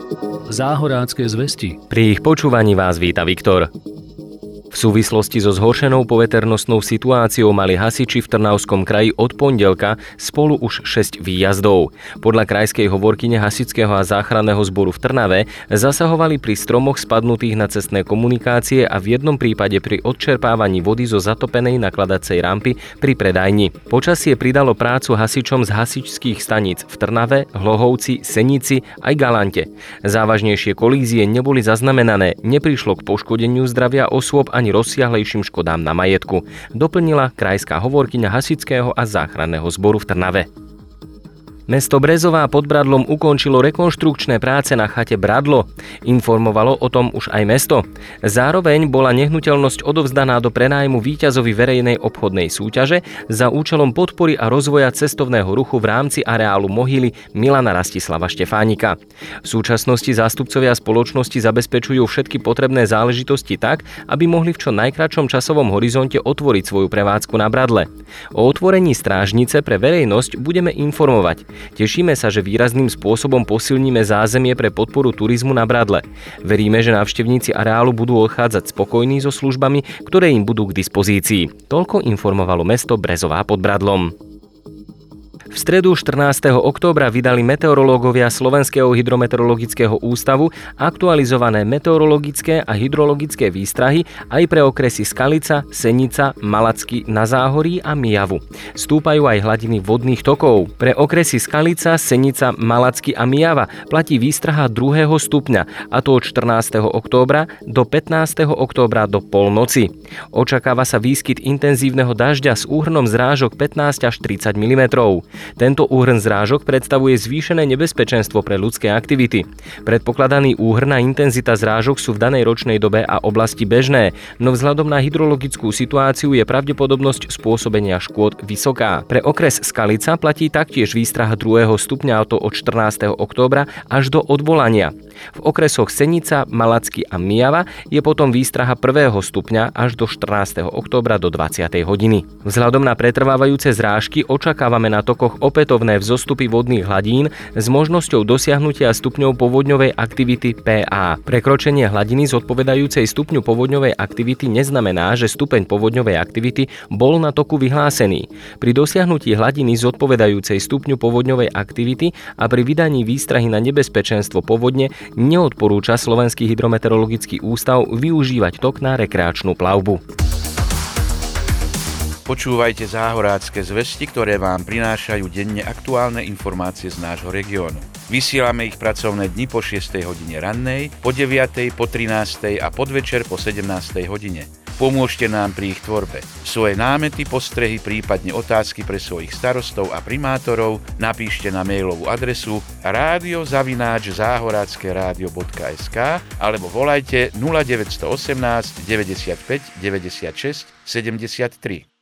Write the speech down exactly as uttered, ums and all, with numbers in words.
Záhorácké zvesti. Pri ich počúvaní vás víta Viktor. V súvislosti so zhoršenou poveternostnou situáciou mali hasiči v Trnavskom kraji od pondelka spolu už šesť výjazdov. Podľa krajskej hovorkyne hasičského a záchranného zboru v Trnave zasahovali pri stromoch spadnutých na cestné komunikácie a v jednom prípade pri odčerpávaní vody zo zatopenej nakladacej rampy pri predajni. Počasie pridalo prácu hasičom z hasičských staníc v Trnave, Hlohovci, Senici aj Galante. Závažnejšie kolízie neboli zaznamenané, neprišlo k poškodeniu zdravia osôb ani rozsiahlejším škodám na majetku, doplnila krajská hovorkyňa hasičského a záchranného zboru v Trnave. Mesto Brezová pod Bradlom ukončilo rekonštrukčné práce na chate Bradlo. Informovalo o tom už aj mesto. Zároveň bola nehnuteľnosť odovzdaná do prenájmu víťazovi verejnej obchodnej súťaže za účelom podpory a rozvoja cestovného ruchu v rámci areálu mohyly Milana Rastislava Štefánika. V súčasnosti zástupcovia spoločnosti zabezpečujú všetky potrebné záležitosti tak, aby mohli v čo najkratšom časovom horizonte otvoriť svoju prevádzku na Bradle. O otvorení strážnice pre verejnosť budeme informovať. Tešíme sa, že výrazným spôsobom posilníme zázemie pre podporu turizmu na Bradle. Veríme, že návštevníci areálu budú odchádzať spokojní so službami, ktoré im budú k dispozícii. Toľko informovalo mesto Brezová pod Bradlom. V stredu štrnásteho októbra vydali meteorológovia Slovenského hydrometeorologického ústavu aktualizované meteorologické a hydrologické výstrahy aj pre okresy Skalica, Senica, Malacky na Záhorí a Mijavu. Stúpajú aj hladiny vodných tokov. Pre okresy Skalica, Senica, Malacky a Mijava platí výstraha druhého stupňa, a to od štrnásteho októbra do pätnásteho októbra do polnoci. Očakáva sa výskyt intenzívneho dažďa s úhrnom zrážok pätnásť až tridsať milimetrov. Tento úhrn zrážok predstavuje zvýšené nebezpečenstvo pre ľudské aktivity. Predpokladaný úhrn a intenzita zrážok sú v danej ročnej dobe a oblasti bežné, no vzhľadom na hydrologickú situáciu je pravdepodobnosť spôsobenia škôd vysoká. Pre okres Skalica platí taktiež výstraha druhého stupňa, a to od štrnásteho októbra až do odvolania. V okresoch Senica, Malacky a Mijava je potom výstraha prvého stupňa až do štrnásteho októbra do dvadsiatej hodiny. Vzhľadom na pretrvávajúce zrážky očakávame na tokoch opätovné vzostupy vodných hladín s možnosťou dosiahnutia stupňov povodňovej aktivity pé á. Prekročenie hladiny zodpovedajúcej stupňu povodňovej aktivity neznamená, že stupeň povodňovej aktivity bol na toku vyhlásený. Pri dosiahnutí hladiny zodpovedajúcej stupňu povodňovej aktivity a pri vydaní výstrahy na nebezpečenstvo povodne neodporúča Slovenský hydrometeorologický ústav využívať tok na rekreačnú plavbu. Počúvajte záhorácké zvesti, ktoré vám prinášajú denne aktuálne informácie z nášho regiónu. Vysielame ich pracovné dni po šiestej hodine rannej, po deviatej, po trinástej a podvečer po sedemnástej hodine. Pomôžte nám pri ich tvorbe. Svoje námety, postrehy, prípadne otázky pre svojich starostov a primátorov napíšte na mailovú adresu rádio zavináč záhorácke rádio bodka es ká alebo volajte nula deväť jedna osem deväťdesiatpäť deväťdesiatšesť sedemdesiattri.